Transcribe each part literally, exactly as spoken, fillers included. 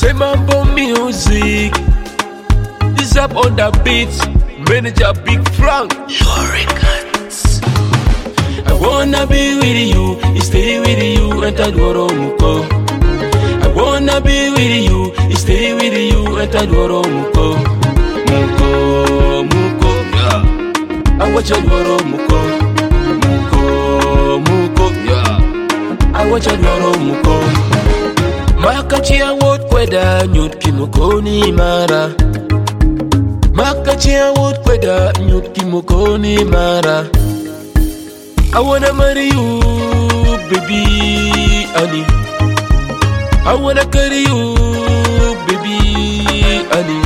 Say mambo music. This up on the beats. Manager Big Frank. Loricans. I wanna be with you, stay with you, and Tadworo Muko. I wanna be with you, stay with you, and Tadworo Muko. Muko, Muko, yeah. I watch Tadworo Muko. Muko, Muko, yeah. I watch Tadworo Muko. Makachi a word kweda nyut kimuko ni mara. Makachi a word kweda nyut kimuko ni mara. I wanna marry you, baby, honey. I wanna carry you, baby, honey.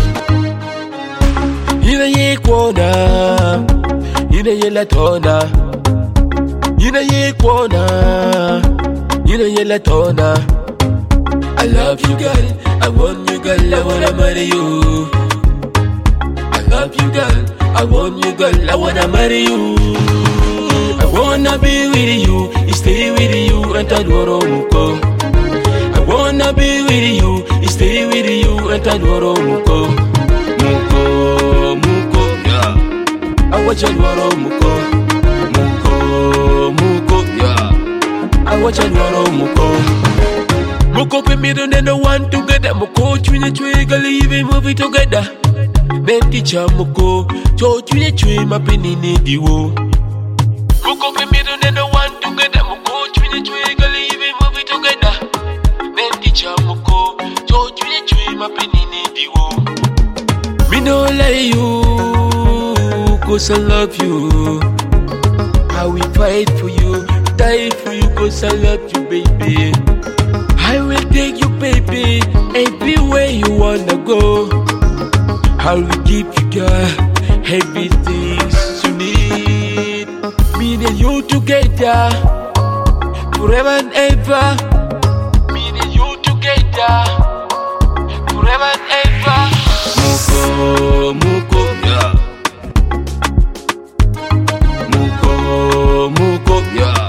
Ina ye kwana, ina ye latona. Ina ye kwana, ina ye latona. I love you, girl. I want you, girl. I wanna marry you. I love you, girl. I want you, girl. I wanna marry you. I wanna be with you, stay with you, and Tadworo Muko. I wanna be with you, stay with you, and Tadworo Muko. Muko, Muko, yeah. I watch Tadworo Muko. Muko, Muko, yeah. I watch Tadworo Muko. Muko pe me don't know one together. Muko chwine chwe gali we move together. Then teacher Muko, cho chwine chwe mapenini diwo. Muko pe me don't know one together. Muko chwine chwe gali we move together. Then teacher Muko, cho chwine chwe mapenini diwo. Me no lie you, cause I love you. I will fight for you, die for you, cause I love you, baby. I will take you, baby, everywhere you wanna go. I will give you, girl, everything you need. Me and you together, forever and ever. Me and you together, forever and ever. Muko, Muko, yeah. Muko, Muko, yeah.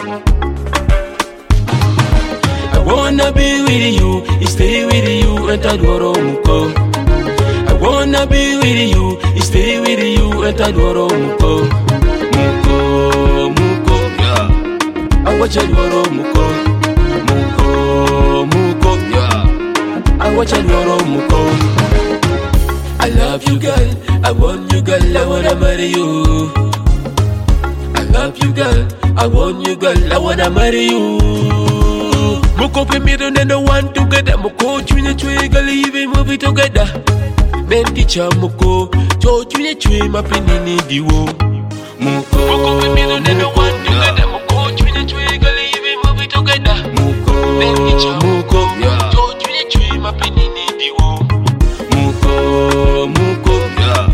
I wanna be with you, stay with you, and Tadworo Muko. I wanna be with you, stay with you, and Tadworo Muko. Muko, Muko, yeah. I watch Tadworo Muko. Muko, Muko, yeah. I watch Tadworo Muko. I love you, girl. I want you, girl. I wanna marry you. I love you, girl. I want you, girl. I wanna marry you. Muko pe me don't know one together. Muko chwine chwe gali we move together. Then teacher Muko, cho chwine chwe mapenini diwo. Muko, Muko pe me don't know one together. Muko chwine chwe gali we move together. Muko, then teacher Muko, cho chwine chwe mapenini diwo. Muko, Muko, yeah.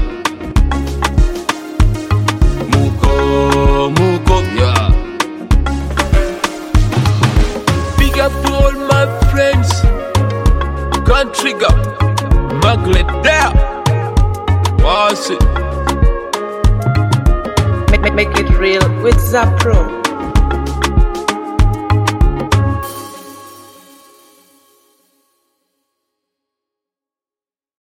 Muko, Muko, yeah. Big up to all my friends. Can't trigger. Margaret there. What's it? Make, make, make it real with Zapro.